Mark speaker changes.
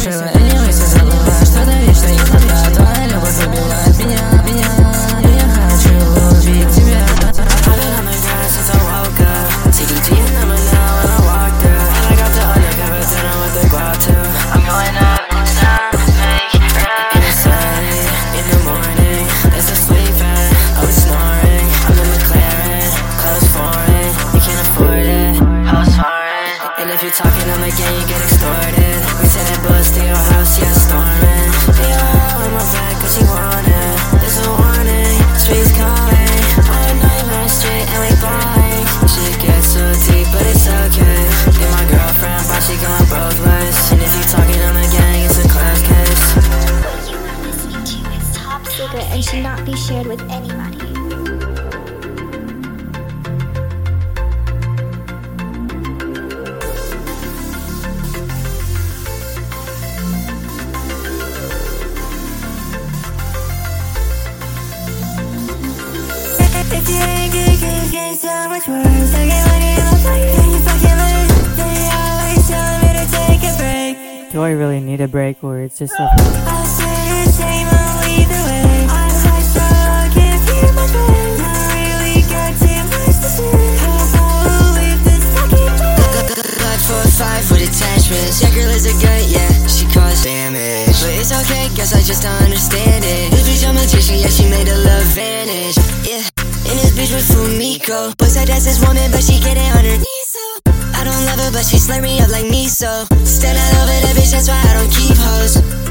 Speaker 1: решила anyway, все забыла, что-то вечно не хватает. Твоя любовь убивает меня. Я хочу увидеть тебя.
Speaker 2: I've been on the grind since I woke up. TDT number now when I walk through. And I got the undercover dinner with the guap too. I'm going up next time, make it right. In the city, in the morning, there's a sleep at. I was snoring, I'm in McLaren, clothes foreign. You can't afford it, house foreign. And if you're talking on the game, you get extorted. We send that bus to your house, yeah, storming. They all on my back, cause she want it. There's a warning, streets calling. All nightmare straight and we ballin'. Shit gets so deep, but it's okay. You're my girlfriend, but she going both ways. And if you talking on the gang, it's a class case.
Speaker 3: What you are listening to is top secret and should not be shared with anybody.
Speaker 4: If you ain't getting so much worse. I get money in my pocket and you fucking lose. They always telling me to take a break.
Speaker 5: Do I really need a break, or it's just a...
Speaker 4: I'll say the same, I'll lead the way. I'm high, so I can't feel my face. I really got too much to say. How about we leave this fucking place?
Speaker 2: Got 4-5 with attachments. That girl is a gut, yeah, she caused damage. But it's okay, guess I just don't understand it. This bitch a magician, yeah, she made the love vanish. Yeah, and this bitch was Fumiko. Boy said that's his woman, but she get it on her knees, so I don't love her, but she slurp me up like miso. Stand all over that bitch, that's why I don't keep hoes.